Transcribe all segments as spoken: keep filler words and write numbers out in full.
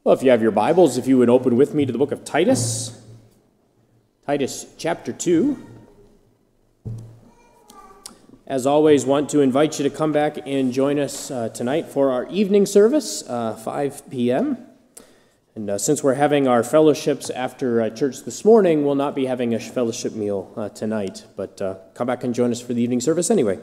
Well, if you have your Bibles, if you would open with me to the book of Titus, Titus chapter two. As always, want to invite you to come back and join us uh, tonight for our evening service, uh, five p.m. And uh, since we're having our fellowships after uh, church this morning, we'll not be having a fellowship meal uh, tonight, but uh, come back and join us for the evening service anyway.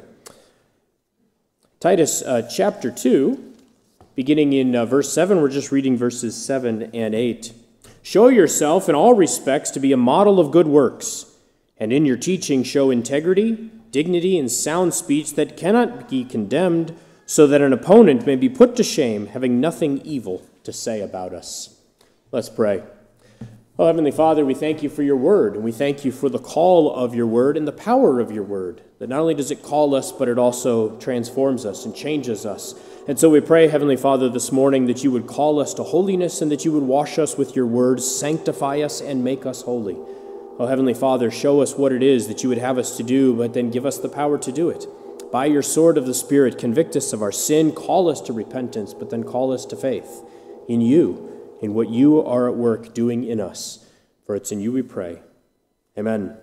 Titus uh, chapter two. Beginning in uh, verse seven, we're just reading verses seven and eight. Show yourself in all respects to be a model of good works, and in your teaching show integrity, dignity, and sound speech that cannot be condemned, so that an opponent may be put to shame, having nothing evil to say about us. Let's pray. Oh, Heavenly Father, we thank you for your word, and we thank you for the call of your word and the power of your word, that not only does it call us, but it also transforms us and changes us. And so we pray, Heavenly Father, this morning that you would call us to holiness and that you would wash us with your words, sanctify us, and make us holy. Oh, Heavenly Father, show us what it is that you would have us to do, but then give us the power to do it. By your sword of the Spirit, convict us of our sin, call us to repentance, but then call us to faith in you, in what you are at work doing in us. For it's in you we pray. Amen.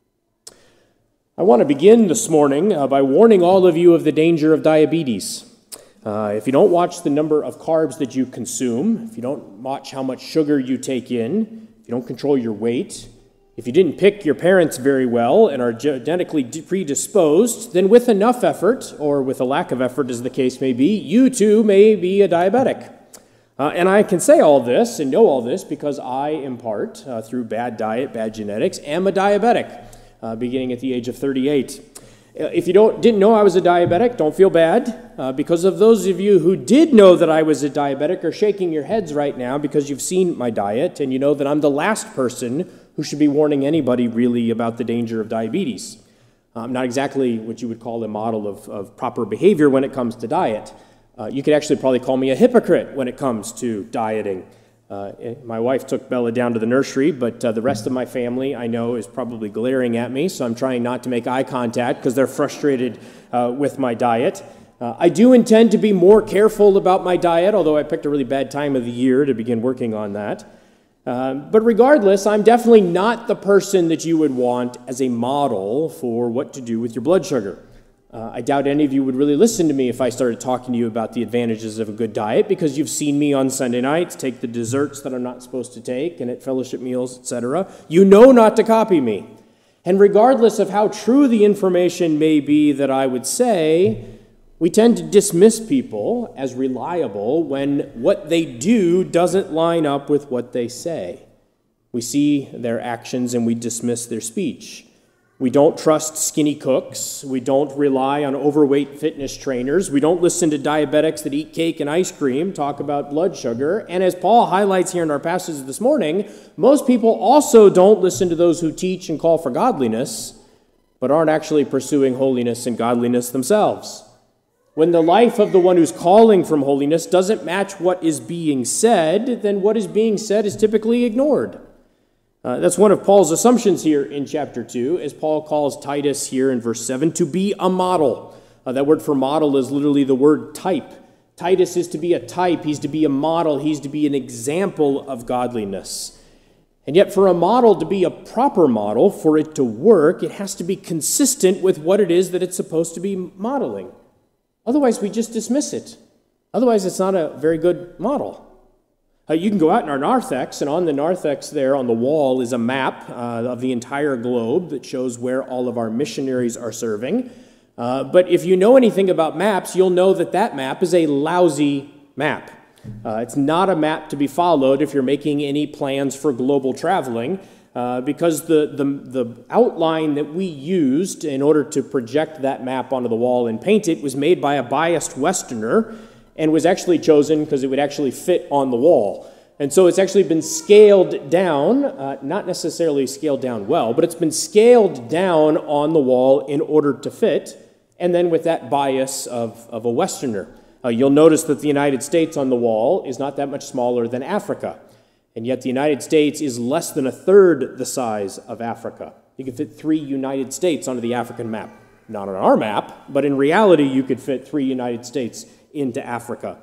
I want to begin this morning uh, by warning all of you of the danger of diabetes. Uh, if you don't watch the number of carbs that you consume, if you don't watch how much sugar you take in, if you don't control your weight, if you didn't pick your parents very well and are genetically predisposed, then with enough effort, or with a lack of effort as the case may be, you too may be a diabetic. Uh, and I can say all this and know all this because I, in part, uh, through bad diet, bad genetics, am a diabetic, uh, beginning at the age of thirty-eight. If you don't didn't know I was a diabetic, don't feel bad, uh, because of those of you who did know that I was a diabetic are shaking your heads right now because you've seen my diet and you know that I'm the last person who should be warning anybody really about the danger of diabetes. I'm not exactly what you would call a model of, of proper behavior when it comes to diet. Uh, you could actually probably call me a hypocrite when it comes to dieting. Uh, my wife took Bella down to the nursery, but uh, the rest of my family, I know, is probably glaring at me, so I'm trying not to make eye contact because they're frustrated uh, with my diet. Uh, I do intend to be more careful about my diet, although I picked a really bad time of the year to begin working on that. Uh, but regardless, I'm definitely not the person that you would want as a model for what to do with your blood sugar. Uh, I doubt any of you would really listen to me if I started talking to you about the advantages of a good diet, because you've seen me on Sunday nights take the desserts that I'm not supposed to take and at fellowship meals, et cetera. You know not to copy me. And regardless of how true the information may be that I would say, we tend to dismiss people as reliable when what they do doesn't line up with what they say. We see their actions and we dismiss their speech. We don't trust skinny cooks. We don't rely on overweight fitness trainers. We don't listen to diabetics that eat cake and ice cream talk about blood sugar. And as Paul highlights here in our passage this morning, most people also don't listen to those who teach and call for godliness, but aren't actually pursuing holiness and godliness themselves. When the life of the one who's calling from holiness doesn't match what is being said, then what is being said is typically ignored. Uh, that's one of Paul's assumptions here in chapter two, as Paul calls Titus here in verse seven to be a model. Uh, that word for model is literally the word type. Titus is to be a type. He's to be a model. He's to be an example of godliness. And yet for a model to be a proper model, for it to work, it has to be consistent with what it is that it's supposed to be modeling. Otherwise, we just dismiss it. Otherwise, it's not a very good model. Uh, you can go out in our narthex, and on the narthex there on the wall is a map uh, of the entire globe that shows where all of our missionaries are serving. Uh, but if you know anything about maps, you'll know that that map is a lousy map. Uh, it's not a map to be followed if you're making any plans for global traveling, uh, because the, the, the outline that we used in order to project that map onto the wall and paint it was made by a biased Westerner, and was actually chosen because it would actually fit on the wall. And so it's actually been scaled down, uh, not necessarily scaled down well, but it's been scaled down on the wall in order to fit, and then with that bias of, of a Westerner. Uh, you'll notice that the United States on the wall is not that much smaller than Africa, and yet the United States is less than a third the size of Africa. You can fit three United States onto the African map. Not on our map, but in reality you could fit three United States into Africa.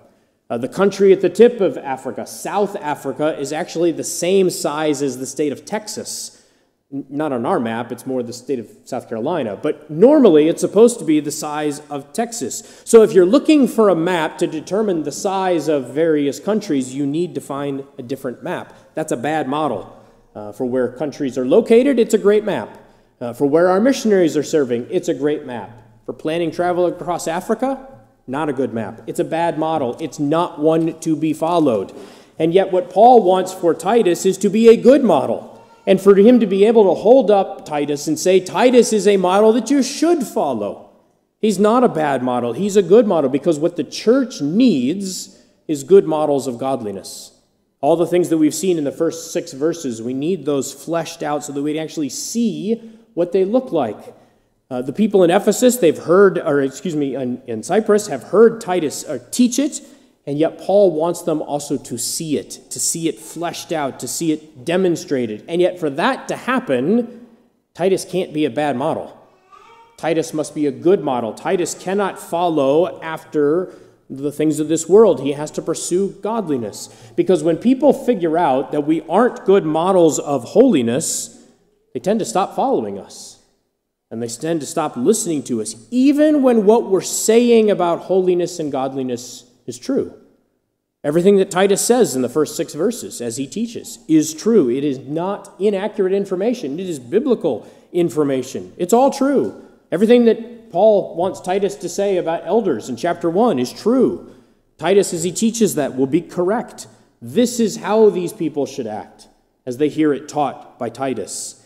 Uh, the country at the tip of Africa, South Africa, is actually the same size as the state of Texas. N- not on our map, it's more the state of South Carolina. But normally it's supposed to be the size of Texas. So if you're looking for a map to determine the size of various countries, you need to find a different map. That's a bad model. Uh, for where countries are located, it's a great map. Uh, for where our missionaries are serving, it's a great map. For planning travel across Africa, not a good map. It's a bad model. It's not one to be followed. And yet what Paul wants for Titus is to be a good model. And for him to be able to hold up Titus and say, Titus is a model that you should follow. He's not a bad model. He's a good model, because what the church needs is good models of godliness. All the things that we've seen in the first six verses, we need those fleshed out so that we actually see what they look like. Uh, the people in Ephesus, they've heard, or excuse me, in, in Cyprus, have heard Titus uh, teach it, and yet Paul wants them also to see it, to see it fleshed out, to see it demonstrated. And yet for that to happen, Titus can't be a bad model. Titus must be a good model. Titus cannot follow after the things of this world. He has to pursue godliness. Because when people figure out that we aren't good models of holiness, they tend to stop following us. And they tend to stop listening to us, even when what we're saying about holiness and godliness is true. Everything that Titus says in the first six verses, as he teaches, is true. It is not inaccurate information. It is biblical information. It's all true. Everything that Paul wants Titus to say about elders in chapter one is true. Titus, as he teaches that, will be correct. This is how these people should act, as they hear it taught by Titus.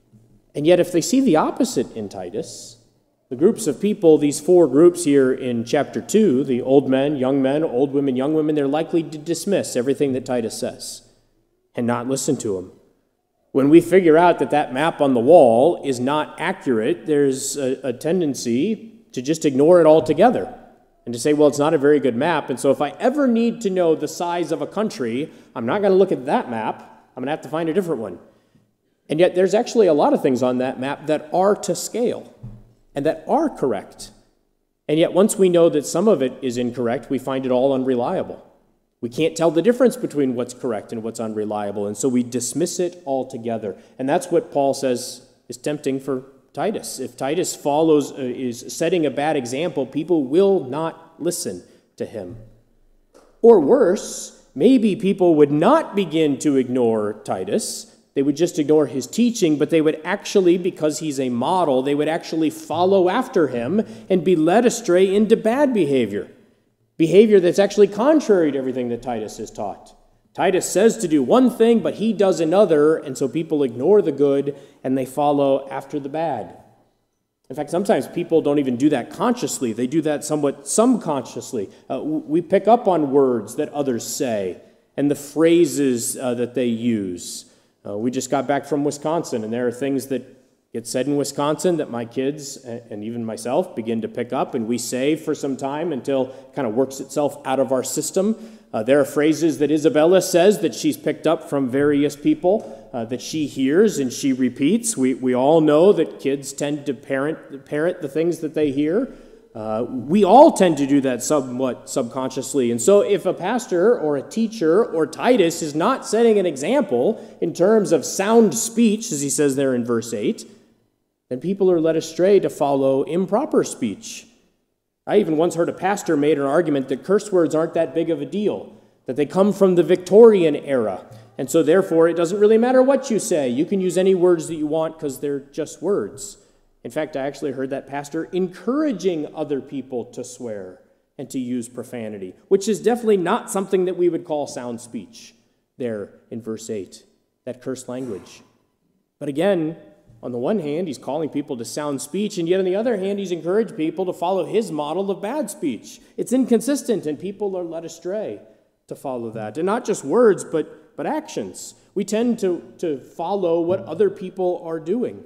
And yet if they see the opposite in Titus, the groups of people, these four groups here in chapter two, the old men, young men, old women, young women, they're likely to dismiss everything that Titus says and not listen to him. When we figure out that that map on the wall is not accurate, there's a, a tendency to just ignore it altogether and to say, well, it's not a very good map, and so if I ever need to know the size of a country, I'm not going to look at that map. I'm going to have to find a different one. And yet there's actually a lot of things on that map that are to scale and that are correct. And yet once we know that some of it is incorrect, we find it all unreliable. We can't tell the difference between what's correct and what's unreliable, and so we dismiss it altogether. And that's what Paul says is tempting for Titus. If Titus follows, uh, is setting a bad example, people will not listen to him. Or worse, maybe people would not begin to ignore Titus. They would just ignore his teaching, but they would actually, because he's a model, they would actually follow after him and be led astray into bad behavior. Behavior that's actually contrary to everything that Titus has taught. Titus says to do one thing, but he does another, and so people ignore the good and they follow after the bad. In fact, sometimes people don't even do that consciously. They do that somewhat subconsciously. Uh, we pick up on words that others say and the phrases uh, that they use. Uh, we just got back from Wisconsin, and there are things that get said in Wisconsin that my kids and even myself begin to pick up, and we say for some time until it kind of works itself out of our system. Uh, there are phrases that Isabella says that she's picked up from various people uh, that she hears and she repeats. We, we all know that kids tend to parent, parrot the things that they hear. Uh, we all tend to do that somewhat subconsciously. And so if a pastor or a teacher or Titus is not setting an example in terms of sound speech, as he says there in verse eight, then people are led astray to follow improper speech. I even once heard a pastor made an argument that curse words aren't that big of a deal, that they come from the Victorian era, and so therefore it doesn't really matter what you say. You can use any words that you want because they're just words. In fact, I actually heard that pastor encouraging other people to swear and to use profanity, which is definitely not something that we would call sound speech there in verse eight, that cursed language. But again, on the one hand, he's calling people to sound speech, and yet on the other hand, he's encouraged people to follow his model of bad speech. It's inconsistent, and people are led astray to follow that. And not just words, but, but actions. We tend to, to follow what other people are doing.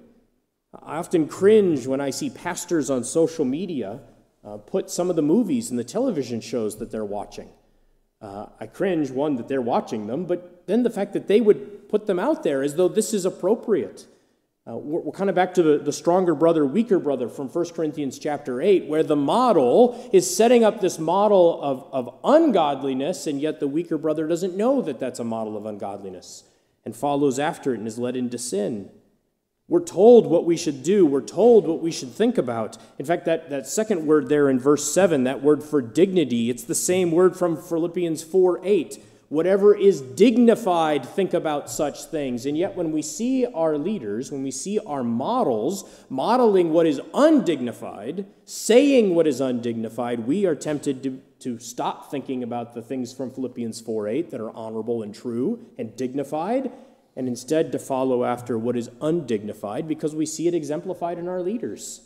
I often cringe when I see pastors on social media uh, put some of the movies and the television shows that they're watching. Uh, I cringe, one, that they're watching them, but then the fact that they would put them out there as though this is appropriate. Uh, we're we're kind of back to the, the stronger brother, weaker brother from First Corinthians chapter eight, where the model is setting up this model of, of ungodliness, and yet the weaker brother doesn't know that that's a model of ungodliness and follows after it and is led into sin. We're told what we should do. We're told what we should think about. In fact, that, that second word there in verse seven, that word for dignity, it's the same word from Philippians four eight. Whatever is dignified, think about such things. And yet when we see our leaders, when we see our models modeling what is undignified, saying what is undignified, we are tempted to, to stop thinking about the things from Philippians four eight that are honorable and true and dignified, and instead to follow after what is undignified because we see it exemplified in our leaders.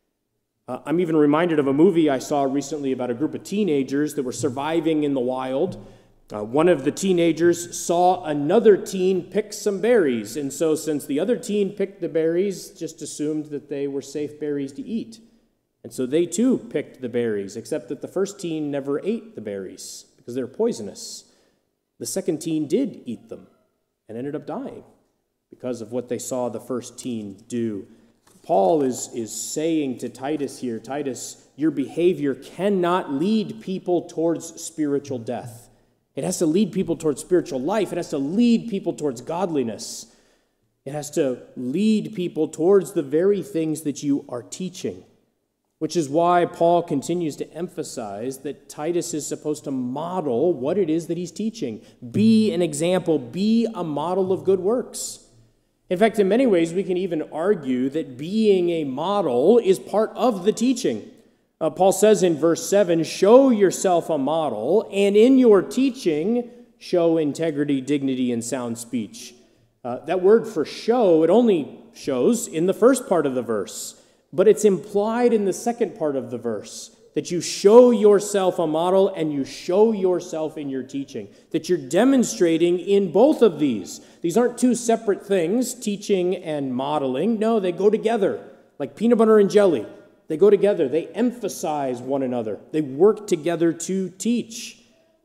Uh, I'm even reminded of a movie I saw recently about a group of teenagers that were surviving in the wild. Uh, one of the teenagers saw another teen pick some berries, and so since the other teen picked the berries, just assumed that they were safe berries to eat. And so they too picked the berries, except that the first teen never ate the berries because they're poisonous. The second teen did eat them and ended up dying because of what they saw the first teen do. Paul is, is saying to Titus here, Titus, your behavior cannot lead people towards spiritual death. It has to lead people towards spiritual life. It has to lead people towards godliness. It has to lead people towards the very things that you are teaching, which is why Paul continues to emphasize that Titus is supposed to model what it is that he's teaching. Be an example. Be a model of good works. In fact, in many ways, we can even argue that being a model is part of the teaching. Uh, Paul says in verse seven, show yourself a model, and in your teaching, show integrity, dignity, and sound speech. Uh, that word for show, it only shows in the first part of the verse, but it's implied in the second part of the verse, that you show yourself a model and you show yourself in your teaching, that you're demonstrating in both of these. These aren't two separate things, teaching and modeling. No, they go together, like peanut butter and jelly. They go together. They emphasize one another. They work together to teach.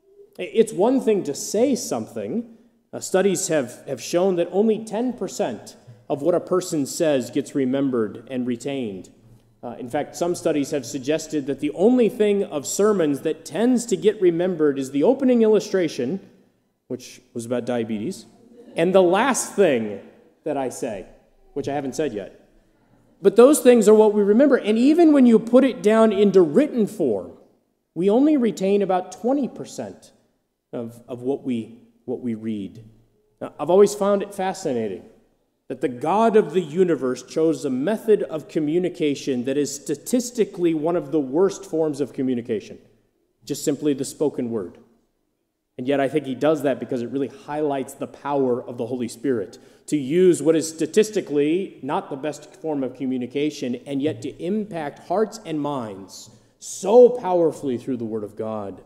It's one thing to say something. Uh, studies have, have shown that only ten percent of what a person says gets remembered and retained. Uh, in fact, some studies have suggested that the only thing of sermons that tends to get remembered is the opening illustration, which was about diabetes, and the last thing that I say, which I haven't said yet. But those things are what we remember. And even when you put it down into written form, we only retain about twenty percent of, of what we, what we read. Now, I've always found it fascinating that the God of the universe chose a method of communication that is statistically one of the worst forms of communication, just simply the spoken word. And yet I think he does that because it really highlights the power of the Holy Spirit to use what is statistically not the best form of communication and yet to impact hearts and minds so powerfully through the Word of God.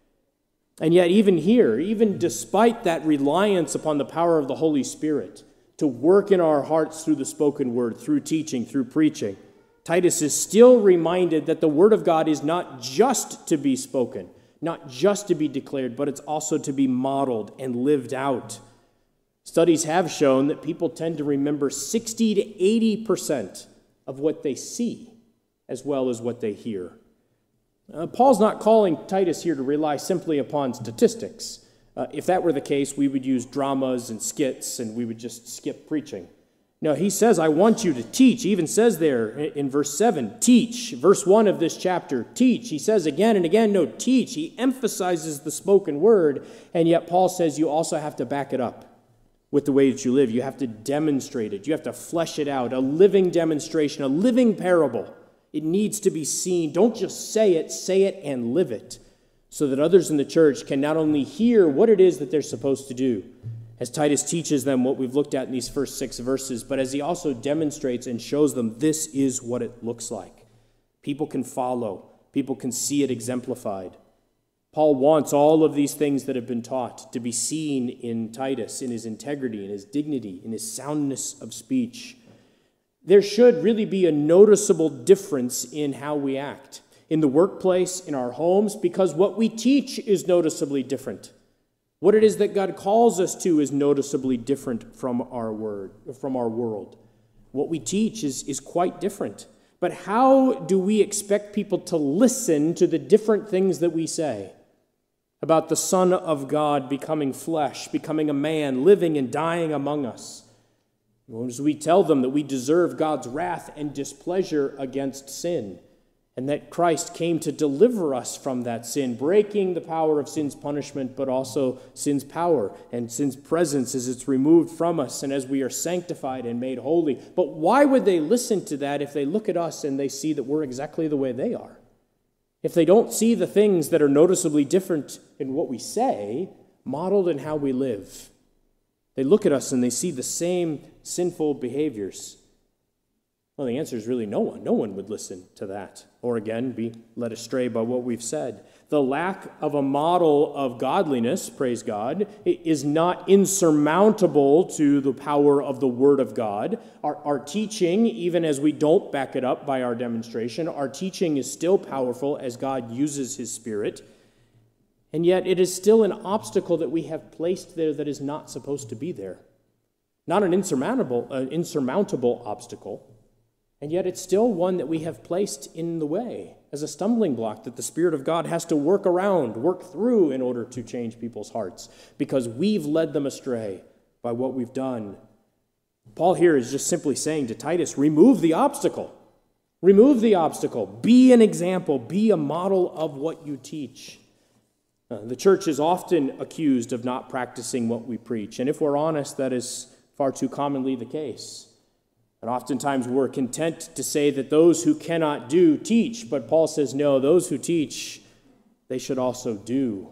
And yet even here, even despite that reliance upon the power of the Holy Spirit to work in our hearts through the spoken word, through teaching, through preaching, Titus is still reminded that the Word of God is not just to be spoken, not just to be declared, but it's also to be modeled and lived out. Studies have shown that people tend to remember sixty to eighty percent of what they see as well as what they hear. Uh, Paul's not calling Titus here to rely simply upon statistics. Uh, if that were the case, we would use dramas and skits and we would just skip preaching. No, he says, I want you to teach. He even says there in verse seven, teach. Verse one of this chapter, teach. He says again and again, no, teach. He emphasizes the spoken word, and yet Paul says you also have to back it up with the way that you live. You have to demonstrate it. You have to flesh it out, a living demonstration, a living parable. It needs to be seen. Don't just say it, say it and live it, so that others in the church can not only hear what it is that they're supposed to do, as Titus teaches them what we've looked at in these first six verses, but as he also demonstrates and shows them this is what it looks like. People can follow. People can see it exemplified. Paul wants all of these things that have been taught to be seen in Titus, in his integrity, in his dignity, in his soundness of speech. There should really be a noticeable difference in how we act in the workplace, in our homes, because what we teach is noticeably different. What it is that God calls us to is noticeably different from our word, from our world. what we teach is, is quite different. But how do we expect people to listen to the different things that we say about the Son of God becoming flesh, becoming a man, living and dying among us? As we tell them that we deserve God's wrath and displeasure against sin, and that Christ came to deliver us from that sin, breaking the power of sin's punishment, but also sin's power and sin's presence as it's removed from us and as we are sanctified and made holy. But why would they listen to that if they look at us and they see that we're exactly the way they are? If they don't see the things that are noticeably different in what we say, modeled in how we live? They look at us and they see the same sinful behaviors. Well, the answer is really no one. No one would listen to that, or again, be led astray by what we've said. The lack of a model of godliness, praise God, is not insurmountable to the power of the Word of God. Our, our teaching, even as we don't back it up by our demonstration, our teaching is still powerful as God uses His Spirit. And yet it is still an obstacle that we have placed there that is not supposed to be there. Not an insurmountable, uh, insurmountable obstacle. And yet it's still one that we have placed in the way as a stumbling block that the Spirit of God has to work around, work through in order to change people's hearts because we've led them astray by what we've done. Paul here is just simply saying to Titus, remove the obstacle. Remove the obstacle. Be an example. Be a model of what you teach. Uh, the church is often accused of not practicing what we preach. And if we're honest, that is far too commonly the case. And oftentimes we're content to say that those who cannot do teach, but Paul says, no, those who teach, they should also do.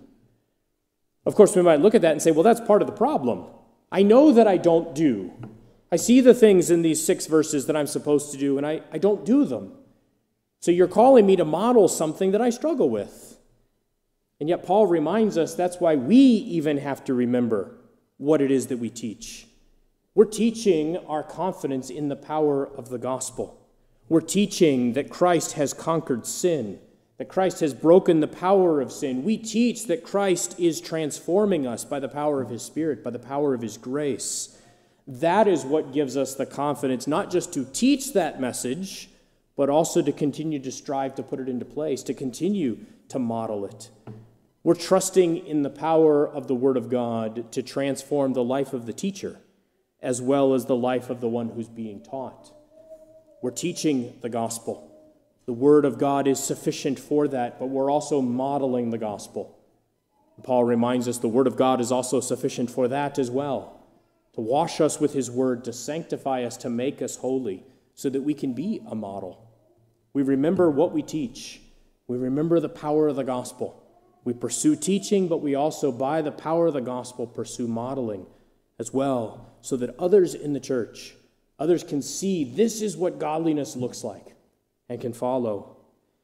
Of course, we might look at that and say, well, that's part of the problem. I know that I don't do. I see the things in these six verses that I'm supposed to do, and I, I don't do them. So you're calling me to model something that I struggle with. And yet Paul reminds us that's why we even have to remember what it is that we teach. We're teaching our confidence in the power of the gospel. We're teaching that Christ has conquered sin, that Christ has broken the power of sin. We teach that Christ is transforming us by the power of His Spirit, by the power of His grace. That is what gives us the confidence not just to teach that message, but also to continue to strive to put it into place, to continue to model it. We're trusting in the power of the Word of God to transform the life of the teacher, as well as the life of the one who's being taught. We're teaching the gospel. The Word of God is sufficient for that, but we're also modeling the gospel. Paul reminds us the Word of God is also sufficient for that as well, to wash us with His Word, to sanctify us, to make us holy, so that we can be a model. We remember what we teach. We remember the power of the gospel. We pursue teaching, but we also, by the power of the gospel, pursue modeling as well, so that others in the church, others can see this is what godliness looks like and can follow.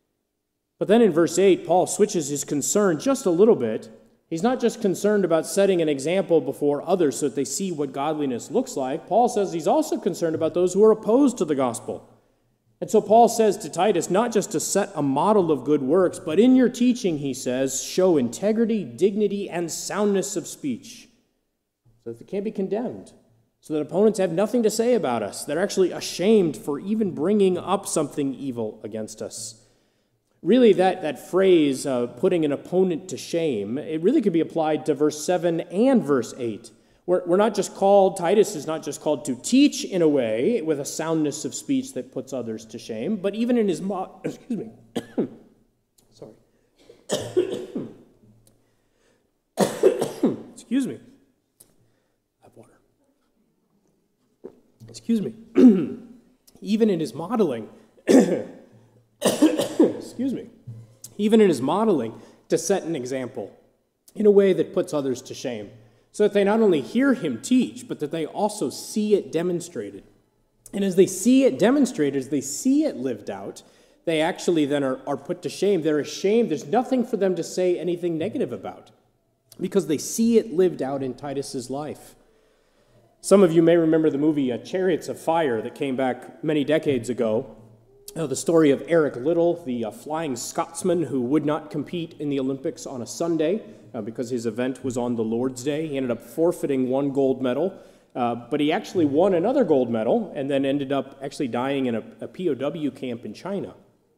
But then in verse eight, Paul switches his concern just a little bit. He's not just concerned about setting an example before others so that they see what godliness looks like. Paul says he's also concerned about those who are opposed to the gospel. And so Paul says to Titus, not just to set a model of good works, but in your teaching, he says, show integrity, dignity, and soundness of speech, so that they can't be condemned, so that opponents have nothing to say about us. They're actually ashamed for even bringing up something evil against us. Really, that, that phrase, uh, putting an opponent to shame, it really could be applied to verse seven and verse eight. We're, we're not just called, Titus is not just called to teach in a way with a soundness of speech that puts others to shame, but even in his, mo- excuse me, sorry. Excuse me. Excuse me, even in his modeling, excuse me, even in his modeling, to set an example in a way that puts others to shame, so that they not only hear him teach, but that they also see it demonstrated. And as they see it demonstrated, as they see it lived out, they actually then are, are put to shame. They're ashamed. There's nothing for them to say anything negative about, because they see it lived out in Titus's life. Some of you may remember the movie uh, Chariots of Fire that came back many decades ago. Uh, the story of Eric Liddell, the uh, flying Scotsman who would not compete in the Olympics on a Sunday uh, because his event was on the Lord's Day. He ended up forfeiting one gold medal Uh, but he actually won another gold medal and then ended up actually dying in a, a P O W camp in China.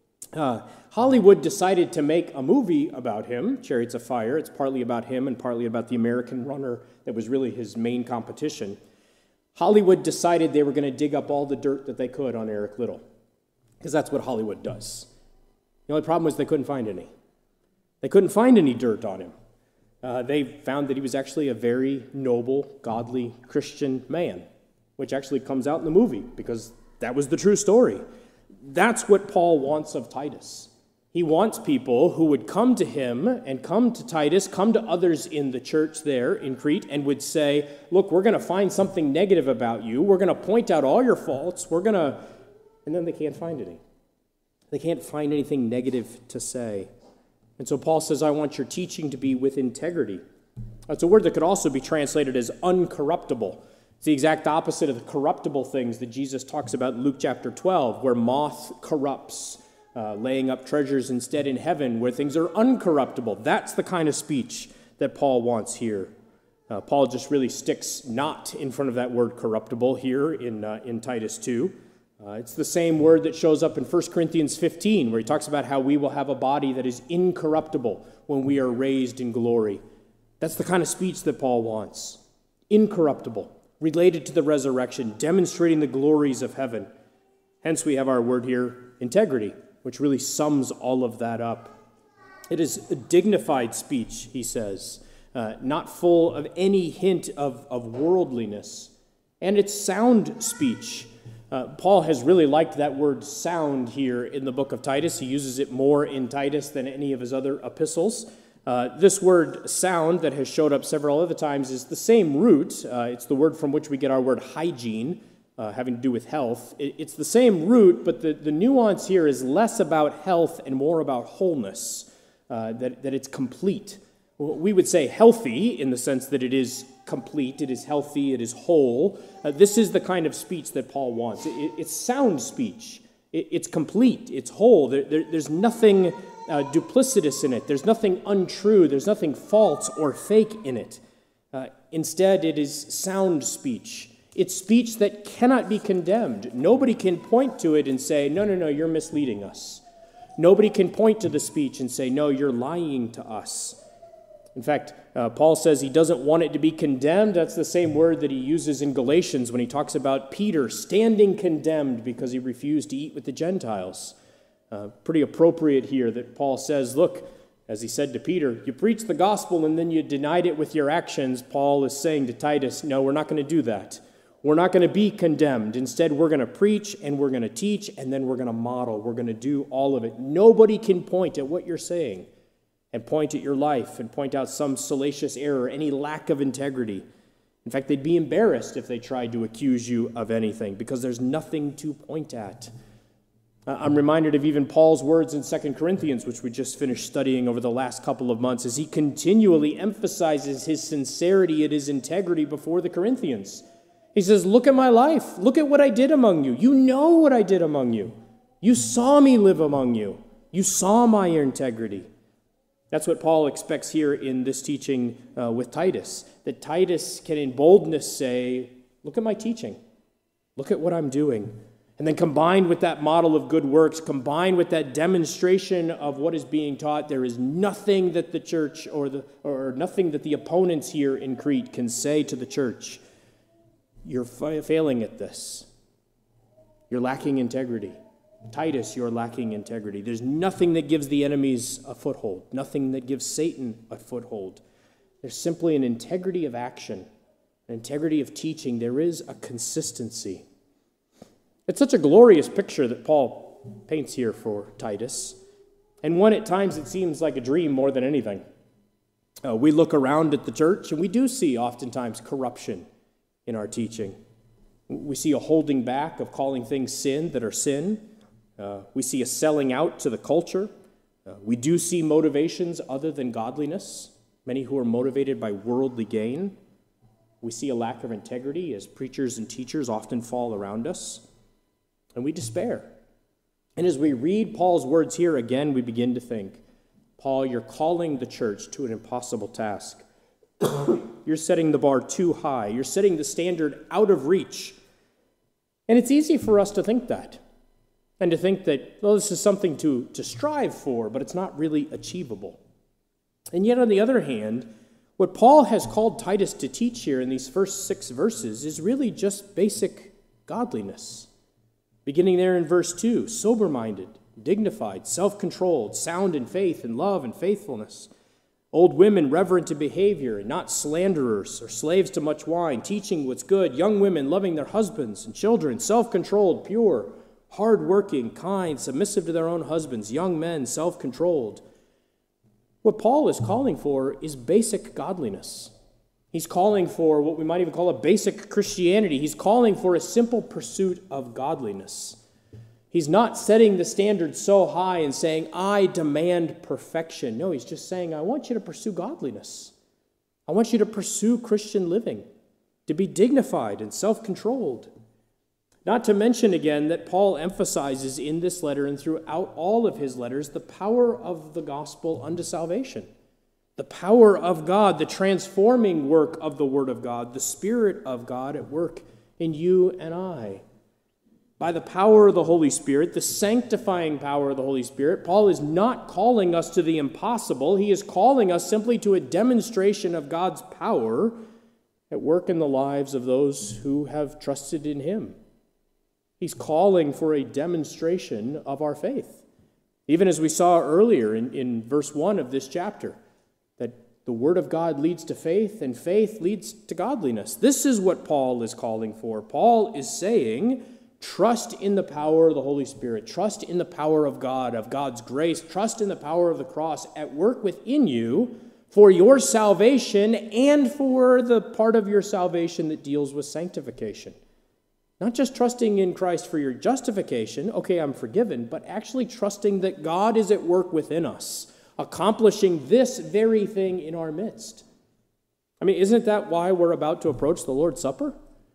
Uh, Hollywood decided to make a movie about him, Chariots of Fire. It's partly about him and partly about the American runner that was really his main competition. Hollywood decided they were going to dig up all the dirt that they could on Eric Liddell, because that's what Hollywood does. The only problem was they couldn't find any. They couldn't find any dirt on him. Uh, they found that he was actually a very noble, godly Christian man, which actually comes out in the movie, because that was the true story. That's what Paul wants of Titus. He wants people who would come to him and come to Titus, come to others in the church there in Crete, and would say, look, we're going to find something negative about you. We're going to point out all your faults. We're going to... And then they can't find any. They can't find anything negative to say. And so Paul says, I want your teaching to be with integrity. That's a word that could also be translated as uncorruptible. It's the exact opposite of the corruptible things that Jesus talks about in Luke chapter twelve, where moth corrupts, uh, laying up treasures instead in heaven, where things are uncorruptible. That's the kind of speech that Paul wants here. Uh, Paul just really sticks not in front of that word corruptible here in, uh, in Titus two. Uh, it's the same word that shows up in First Corinthians fifteen, where he talks about how we will have a body that is incorruptible when we are raised in glory. That's the kind of speech that Paul wants. Incorruptible, related to the resurrection, demonstrating the glories of heaven. Hence we have our word here, integrity, which really sums all of that up. It is a dignified speech, he says, uh, not full of any hint of, of worldliness. And it's sound speech. Uh, Paul has really liked that word sound here in the book of Titus. He uses it more in Titus than any of his other epistles. Uh, this word sound that has showed up several other times is the same root. Uh, it's the word from which we get our word hygiene, uh, having to do with health. It, it's the same root, but the, the nuance here is less about health and more about wholeness, uh, that, that it's complete. We would say healthy in the sense that it is complete, it is healthy, it is whole. Uh, this is the kind of speech that Paul wants. It, it, it's sound speech. It, it's complete. It's whole. There, there, there's nothing uh, duplicitous in it. There's nothing untrue. There's nothing false or fake in it. Uh, instead, it is sound speech. It's speech that cannot be condemned. Nobody can point to it and say, no, no, no, you're misleading us. Nobody can point to the speech and say, no, you're lying to us. In fact, uh, Paul says he doesn't want it to be condemned. That's the same word that he uses in Galatians when he talks about Peter standing condemned because he refused to eat with the Gentiles. Uh, pretty appropriate here that Paul says, look, as he said to Peter, you preached the gospel and then you denied it with your actions. Paul is saying to Titus, no, we're not going to do that. We're not going to be condemned. Instead, we're going to preach and we're going to teach and then we're going to model. We're going to do all of it. Nobody can point at what you're saying and point at your life and point out some salacious error, any lack of integrity. In fact, they'd be embarrassed if they tried to accuse you of anything because there's nothing to point at. Uh, I'm reminded of even Paul's words in Second Corinthians, which we just finished studying over the last couple of months, as he continually emphasizes his sincerity and his integrity before the Corinthians. He says, look at my life. Look at what I did among you. You know what I did among you. You saw me live among you. You saw my integrity. That's what Paul expects here in this teaching uh, with Titus, that Titus can in boldness say, look at my teaching. Look at what I'm doing. And then combined with that model of good works, combined with that demonstration of what is being taught, there is nothing that the church or the or nothing that the opponents here in Crete can say to the church, you're fa- failing at this. You're lacking integrity. Titus, you're lacking integrity. There's nothing that gives the enemies a foothold, nothing that gives Satan a foothold. There's simply an integrity of action, an integrity of teaching. There is a consistency. It's such a glorious picture that Paul paints here for Titus, and one at times it seems like a dream more than anything. Uh, we look around at the church, and we do see oftentimes corruption in our teaching. We see a holding back of calling things sin that are sin. Uh, we see a selling out to the culture. Uh, we do see motivations other than godliness, many who are motivated by worldly gain. We see a lack of integrity as preachers and teachers often fall around us, and we despair. And as we read Paul's words here again, we begin to think, Paul, you're calling the church to an impossible task. You're setting the bar too high. You're setting the standard out of reach. And it's easy for us to think that, and to think that, well, this is something to, to strive for, but it's not really achievable. And yet, on the other hand, what Paul has called Titus to teach here in these first six verses is really just basic godliness. Beginning there in verse two, sober-minded, dignified, self-controlled, sound in faith and love and faithfulness. Old women reverent in behavior and not slanderers or slaves to much wine, teaching what's good. Young women loving their husbands and children, self-controlled, pure, hard-working, kind, submissive to their own husbands. Young men, self-controlled. What Paul is calling for is basic godliness. He's calling for what we might even call a basic Christianity. He's calling for a simple pursuit of godliness. He's not setting the standard so high and saying, I demand perfection. No, he's just saying, I want you to pursue godliness. I want you to pursue Christian living, to be dignified and self-controlled. Not to mention again that Paul emphasizes in this letter and throughout all of his letters the power of the gospel unto salvation. The power of God, the transforming work of the Word of God, the Spirit of God at work in you and I. By the power of the Holy Spirit, the sanctifying power of the Holy Spirit, Paul is not calling us to the impossible. He is calling us simply to a demonstration of God's power at work in the lives of those who have trusted in him. He's calling for a demonstration of our faith. Even as we saw earlier in, in verse one of this chapter, that the Word of God leads to faith, and faith leads to godliness. This is what Paul is calling for. Paul is saying, trust in the power of the Holy Spirit. Trust in the power of God, of God's grace. Trust in the power of the cross at work within you for your salvation and for the part of your salvation that deals with sanctification. Not just trusting in Christ for your justification, okay, I'm forgiven, but actually trusting that God is at work within us, accomplishing this very thing in our midst. I mean, isn't that why we're about to approach the Lord's Supper?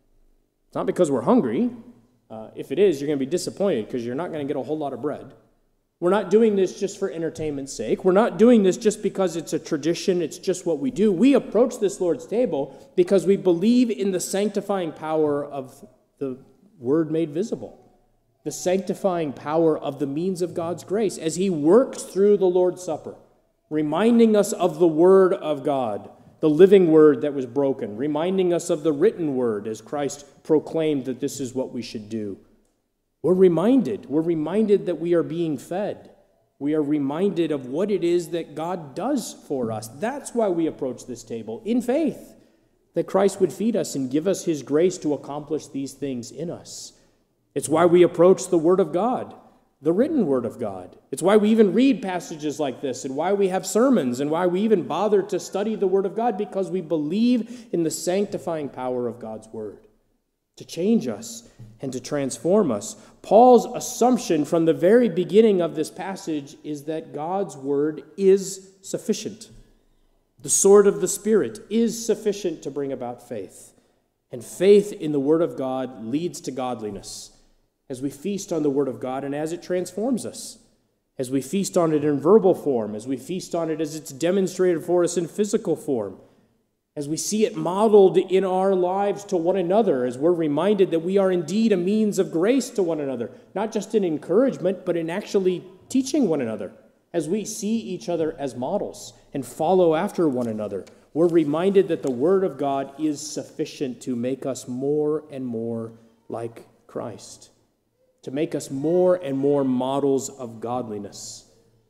It's not because we're hungry. Uh, if it is, you're going to be disappointed because you're not going to get a whole lot of bread. We're not doing this just for entertainment's sake. We're not doing this just because it's a tradition, it's just what we do. We approach this Lord's table because we believe in the sanctifying power of the Word made visible, the sanctifying power of the means of God's grace as he works through the Lord's Supper, reminding us of the Word of God, the living Word that was broken, reminding us of the written Word as Christ proclaimed that this is what we should do. We're reminded, we're reminded that we are being fed. We are reminded of what it is that God does for us. That's why we approach this table, in faith, that Christ would feed us and give us his grace to accomplish these things in us. It's why we approach the Word of God, the written Word of God. It's why we even read passages like this and why we have sermons and why we even bother to study the Word of God, because we believe in the sanctifying power of God's Word to change us and to transform us. Paul's assumption from the very beginning of this passage is that God's Word is sufficient. The sword of the Spirit is sufficient to bring about faith. And faith in the Word of God leads to godliness as we feast on the Word of God and as it transforms us, as we feast on it in verbal form, as we feast on it as it's demonstrated for us in physical form, as we see it modeled in our lives to one another, as we're reminded that we are indeed a means of grace to one another, not just in encouragement, but in actually teaching one another, as we see each other as models and follow after one another. We're reminded that the Word of God is sufficient to make us more and more like Christ, to make us more and more models of godliness,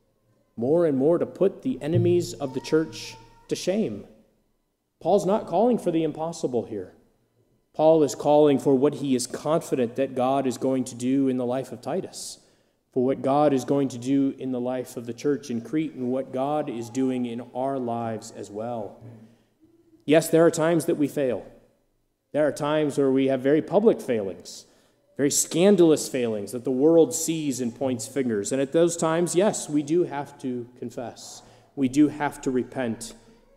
more and more to put the enemies of the church to shame. Paul's not calling for the impossible here. Paul is calling for what he is confident that God is going to do in the life of Titus, for what God is going to do in the life of the church in Crete, and what God is doing in our lives as well. Yes, there are times that we fail. There are times where we have very public failings, very scandalous failings that the world sees and points fingers. And at those times, yes, we do have to confess. We do have to repent.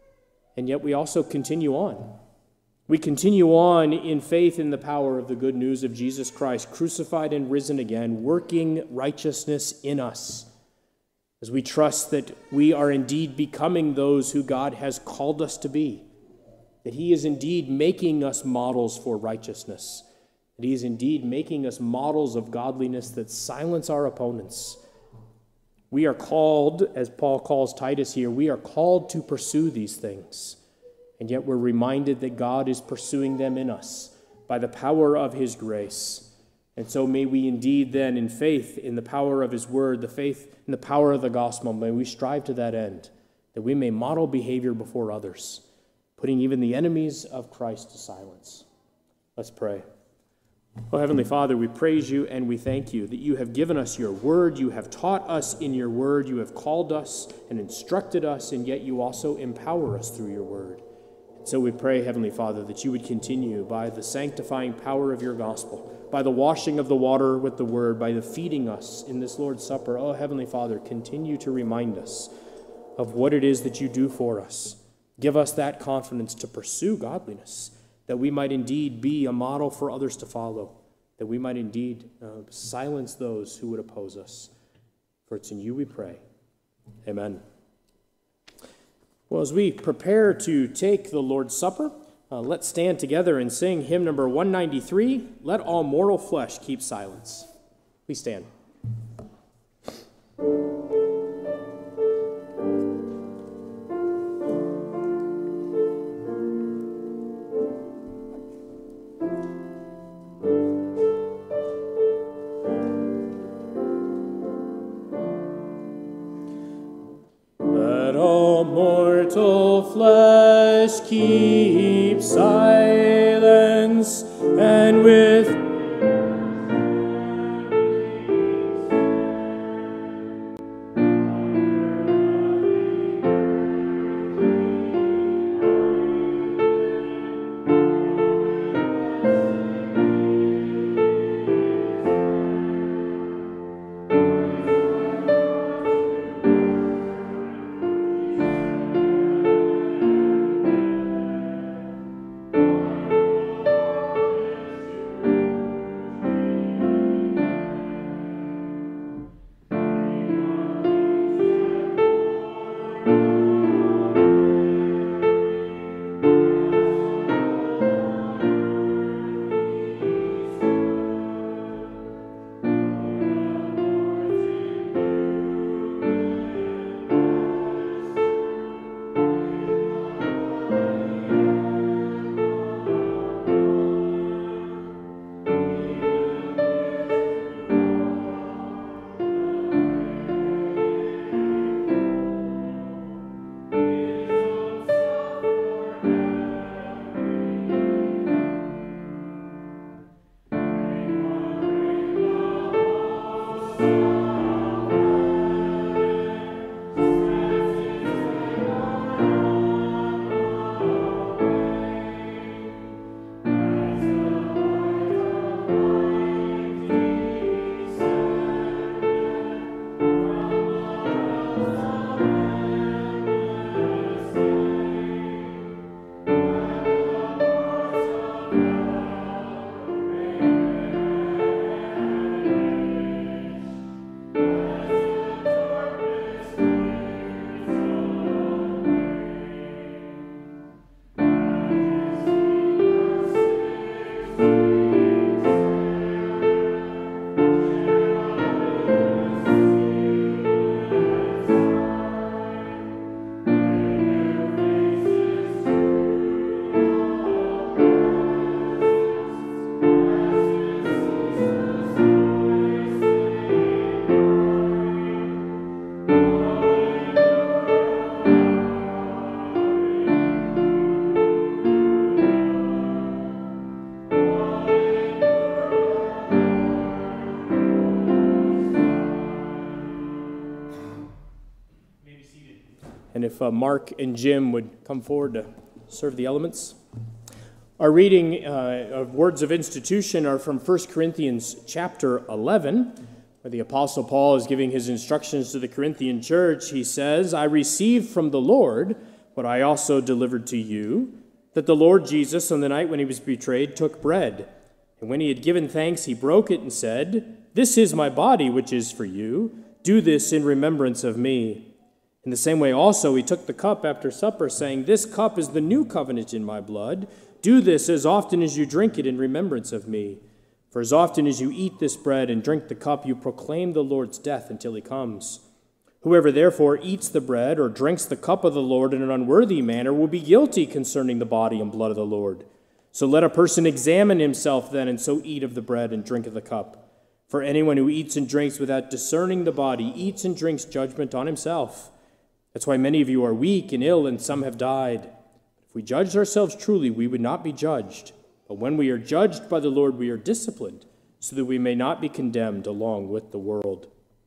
And yet we also continue on. We continue on in faith in the power of the good news of Jesus Christ, crucified and risen again, working righteousness in us, as we trust that we are indeed becoming those who God has called us to be, that he is indeed making us models for righteousness, that he is indeed making us models of godliness that silence our opponents. We are called, as Paul calls Titus here, we are called to pursue these things, and yet we're reminded that God is pursuing them in us by the power of his grace. And so may we indeed then, in faith in the power of his word, the faith in the power of the gospel, may we strive to that end, that we may model behavior before others, putting even the enemies of Christ to silence. Let's pray. Oh, Heavenly Father, we praise you and we thank you that you have given us your word, you have taught us in your word, you have called us and instructed us, and yet you also empower us through your word. And so we pray, Heavenly Father, that you would continue by the sanctifying power of your gospel, by the washing of the water with the word, by the feeding us in this Lord's Supper. Oh, Heavenly Father, continue to remind us of what it is that you do for us. Give us that confidence to pursue godliness, that we might indeed be a model for others to follow, that we might indeed uh, silence those who would oppose us. For it's in you we pray. Amen. Well, as we prepare to take the Lord's Supper, uh, let's stand together and sing hymn number one ninety-three, Let All Mortal Flesh Keep Silence. Please stand. Flesh keep silence, and with And if uh, Mark and Jim would come forward to serve the elements. Our reading uh, of words of institution are from First Corinthians chapter eleven, where the Apostle Paul is giving his instructions to the Corinthian church. He says, I received from the Lord what I also delivered to you, that the Lord Jesus, on the night when he was betrayed, took bread. And when he had given thanks, he broke it and said, This is my body, which is for you. Do this in remembrance of me. In the same way also he took the cup after supper, saying, "This cup is the new covenant in my blood. Do this as often as you drink it in remembrance of me. For as often as you eat this bread and drink the cup, you proclaim the Lord's death until he comes. Whoever therefore eats the bread or drinks the cup of the Lord in an unworthy manner will be guilty concerning the body and blood of the Lord. So let a person examine himself then, and so eat of the bread and drink of the cup. For anyone who eats and drinks without discerning the body eats and drinks judgment on himself. That's why many of you are weak and ill, and some have died. If we judged ourselves truly, we would not be judged. But when we are judged by the Lord, we are disciplined, so that we may not be condemned along with the world."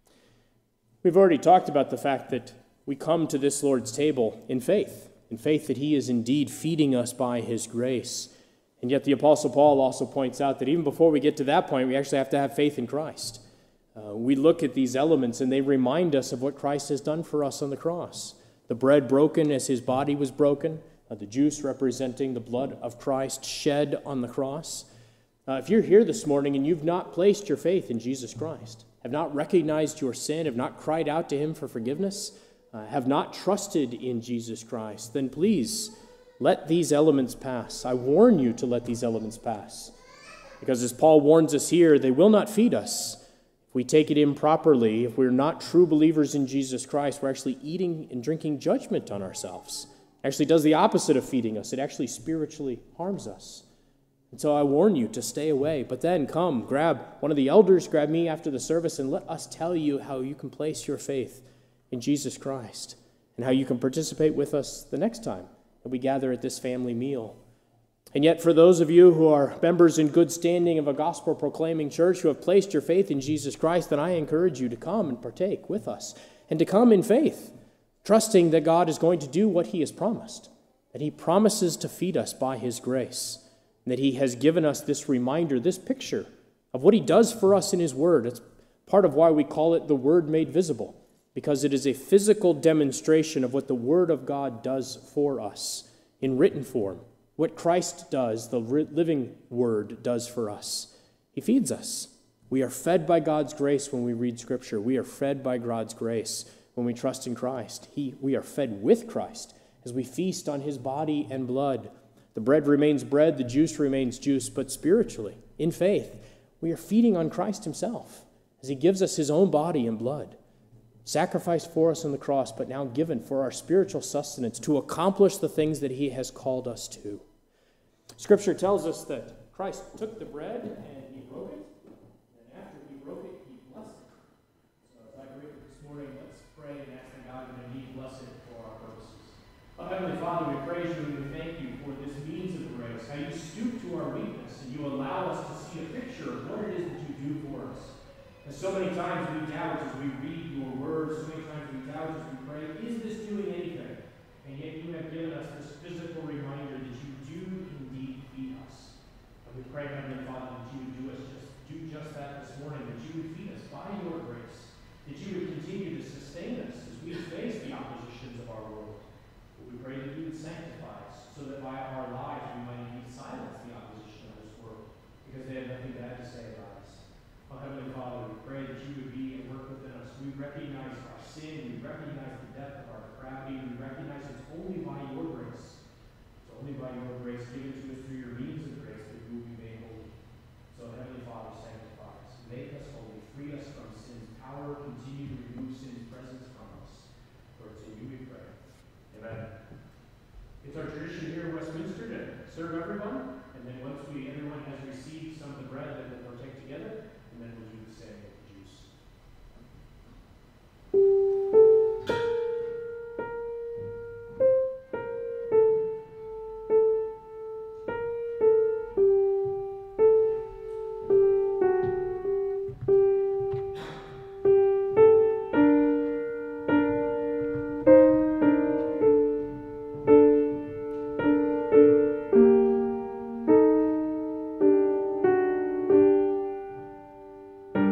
We've already talked about the fact that we come to this Lord's table in faith, in faith that he is indeed feeding us by his grace. And yet the Apostle Paul also points out that even before we get to that point, we actually have to have faith in Christ. Uh, we look at these elements and they remind us of what Christ has done for us on the cross. The bread broken as his body was broken, uh, the juice representing the blood of Christ shed on the cross. Uh, if you're here this morning and you've not placed your faith in Jesus Christ, have not recognized your sin, have not cried out to him for forgiveness, uh, have not trusted in Jesus Christ, then please let these elements pass. I warn you to let these elements pass. Because as Paul warns us here, they will not feed us. If we take it improperly, if we're not true believers in Jesus Christ, we're actually eating and drinking judgment on ourselves. It actually does the opposite of feeding us. It actually spiritually harms us. And so I warn you to stay away. But then come, grab one of the elders, grab me after the service, and let us tell you how you can place your faith in Jesus Christ and how you can participate with us the next time that we gather at this family meal. And yet for those of you who are members in good standing of a gospel-proclaiming church who have placed your faith in Jesus Christ, then I encourage you to come and partake with us and to come in faith, trusting that God is going to do what he has promised, that he promises to feed us by his grace, and that he has given us this reminder, this picture of what he does for us in his word. It's part of why we call it the Word made visible, because it is a physical demonstration of what the Word of God does for us in written form. What Christ does, the living Word does for us. He feeds us. We are fed by God's grace when we read Scripture. We are fed by God's grace when we trust in Christ. He, we are fed with Christ as we feast on his body and blood. The bread remains bread, the juice remains juice, but spiritually, in faith, we are feeding on Christ himself as he gives us his own body and blood, sacrificed for us on the cross, but now given for our spiritual sustenance to accomplish the things that he has called us to. Scripture tells us that Christ took the bread and he broke it, and after he broke it, he blessed it. So as I read it this morning, let's pray and ask that God would indeed bless it for our purposes. Oh, Heavenly Father, we praise you and we thank you for this means of grace, how you stoop to our weakness and you allow us to see a picture of what it is that you do for us. And so many times we doubt as we read your word, so many times we doubt as we pray, is this doing anything? And yet you have given us this physical reminder that you do indeed feed us. And we pray, Heavenly Father, that you would do us just do just that this morning, that you would feed us by your grace, that you would continue to sustain us as we face the oppositions of our world. But we pray that you would sanctify us, so that by our lives we might indeed silence the opposition of this world, because they have nothing bad to say about us. Oh, Heavenly Father, we pray that you would be at work within us. We recognize our sin. We recognize the depth of our depravity. We recognize it's only by your grace. It's only by your grace given to us through your means of grace that we will be made holy. So, Heavenly Father, sanctify us. Make us holy. Free us from sin's power. Continue to remove sin's presence from us. For it's in you we pray. Amen. It's our tradition here in Westminster to serve everyone. And then once we everyone has received some of the bread, then we'll partake together. And then we'll do the same with the juice. Thank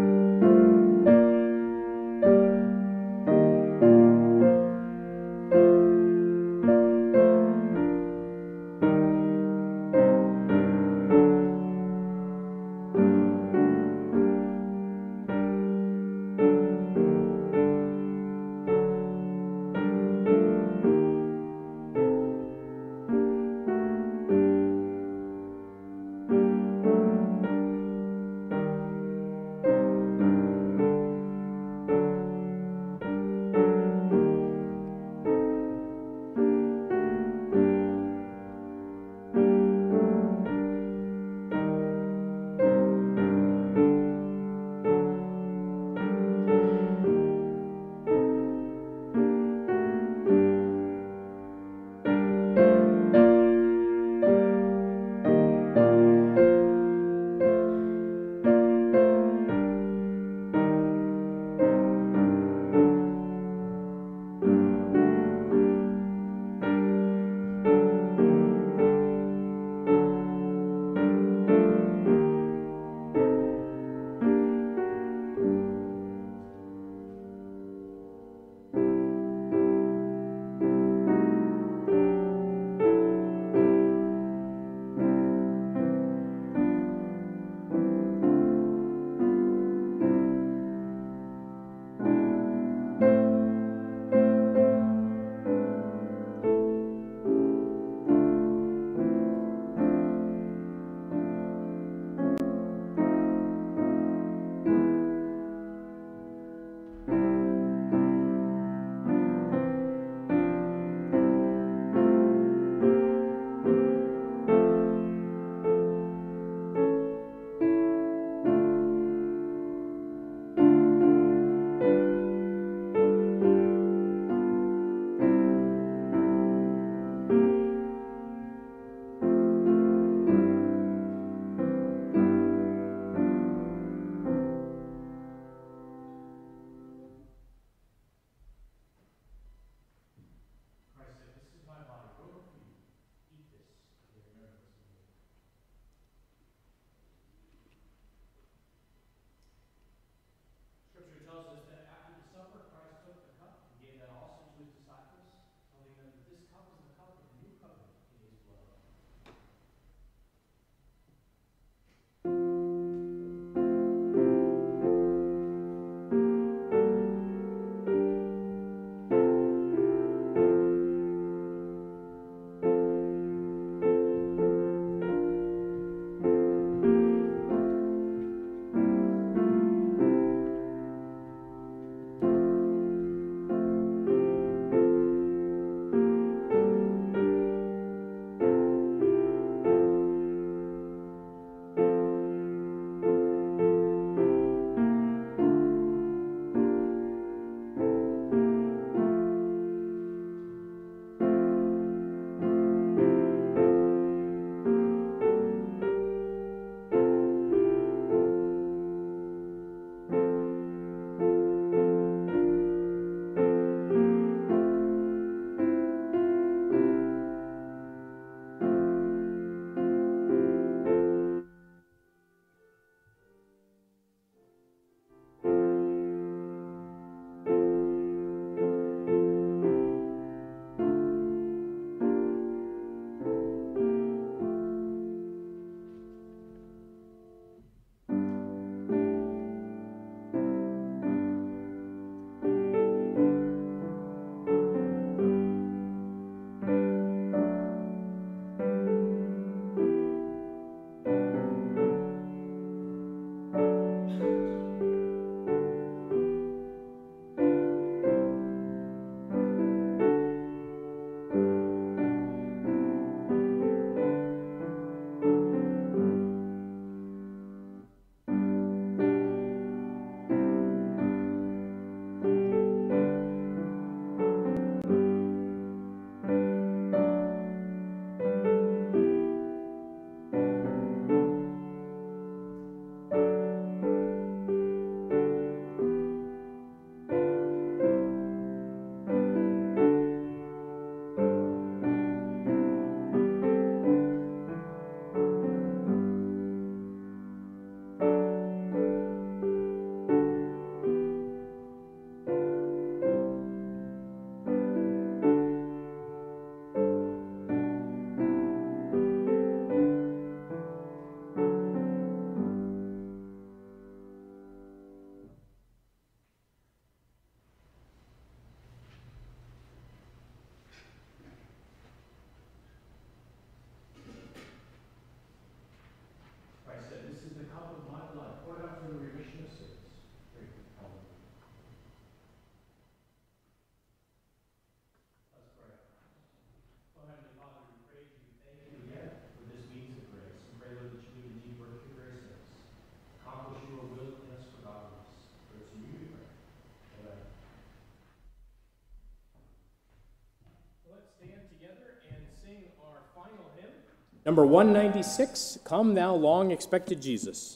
Number one ninety-six, Come Thou Long Expected Jesus.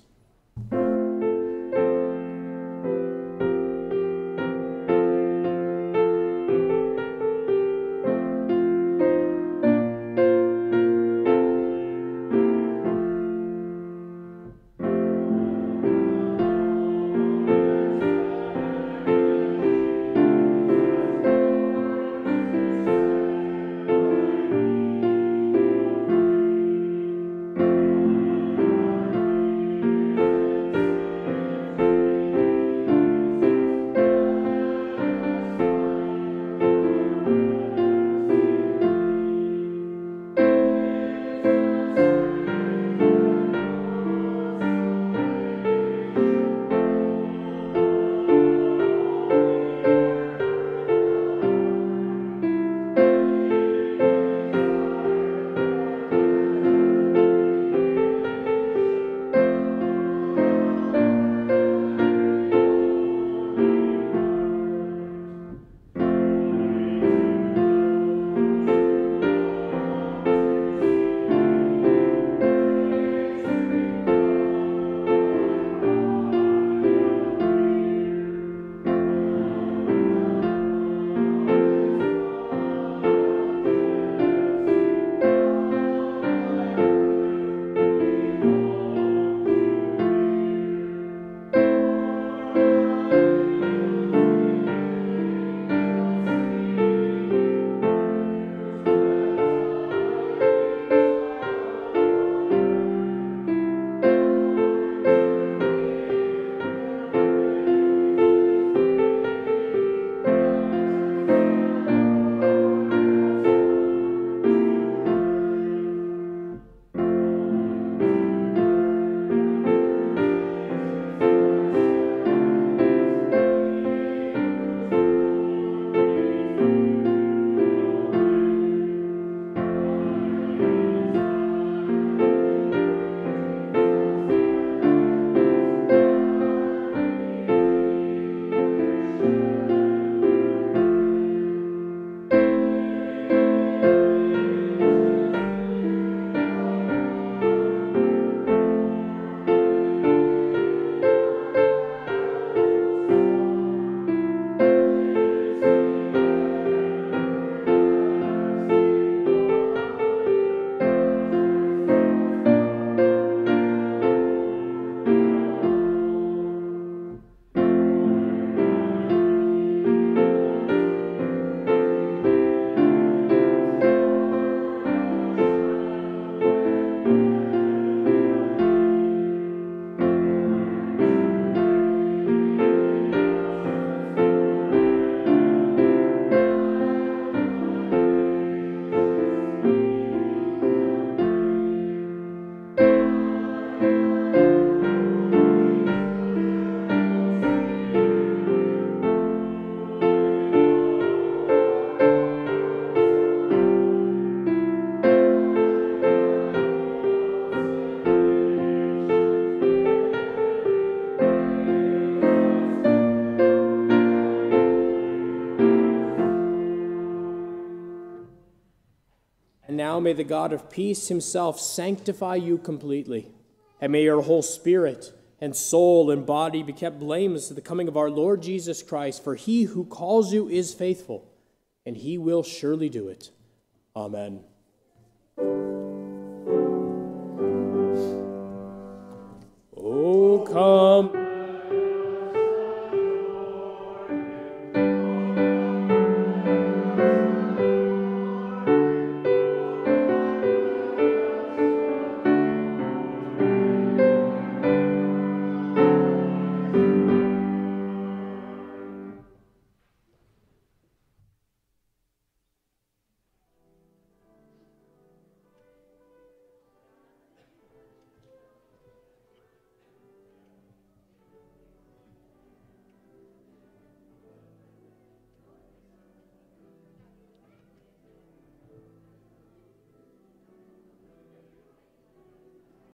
And now may the God of peace himself sanctify you completely, and may your whole spirit and soul and body be kept blameless to the coming of our Lord Jesus Christ. For he who calls you is faithful, and he will surely do it. Amen.